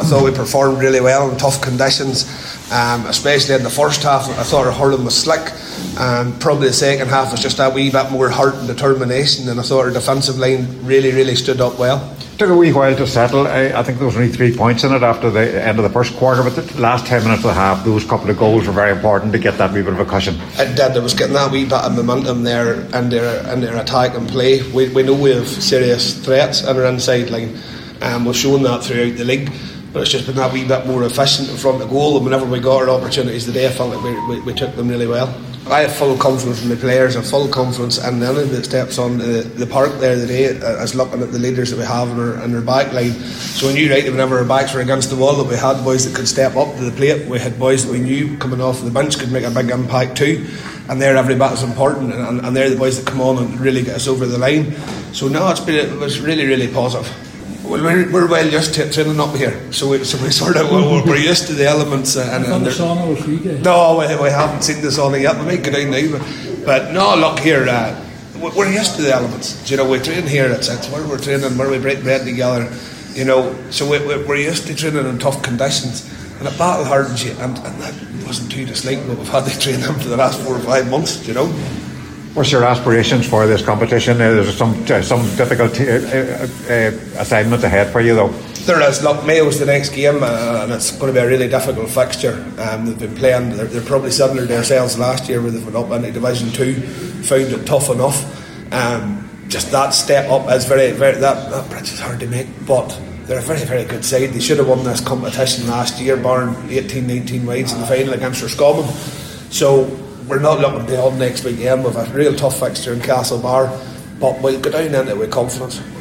thought we performed really well in tough conditions, especially in the first half. I thought our hurling was slick. Probably the second half was just a wee bit more heart and determination, and I thought our defensive line really stood up well. Took a wee while to settle. I think there was only 3 points in it after the end of the first quarter, but the last 10 minutes of the half, those couple of goals were very important to get that wee bit of a cushion. It did. It was getting that wee bit of momentum there in their attack and play. We know we have serious threats in our inside line. We've shown that throughout the league, but it's just been that wee bit more efficient in front of goal, and whenever we got our opportunities today, I felt like we took them really well. I have full confidence in the players. I have full confidence in anyone that steps on the park there today as looking at the leaders that we have in our back line. So we knew right that whenever our backs were against the wall that we had boys that could step up to the plate. We had boys that we knew coming off the bench could make a big impact too, and they're every bit as important, and they're the boys that come on and really get us over the line. So no, it was really positive. Well, we're well used to training up here, so we sort of we're used to the elements. The sauna was free day. No, we haven't seen the sauna yet. We might go down now, but no, look here. We're used to the elements. You know, we train here. It's where we're training, where we break bread together. You know, so we're used to training in tough conditions, and it battle hardens you, and that wasn't too disliked what we've had to train them for the last 4 or 5 months. You know. What's your aspirations for this competition? There's some difficult assignments ahead for you, though. There is. Look, Mayo's the next game, and it's going to be a really difficult fixture. They've been playing. They're probably similar to themselves last year, where they've went up into Division 2, found it tough enough. Just that step up is that bridge is hard to make, but they're a very good side. They should have won this competition last year, barring 18-19 wides in the final against Roscommon. So we're not looking beyond next weekend. We've a real tough fixture in Castlebar, but we'll go down into it with confidence.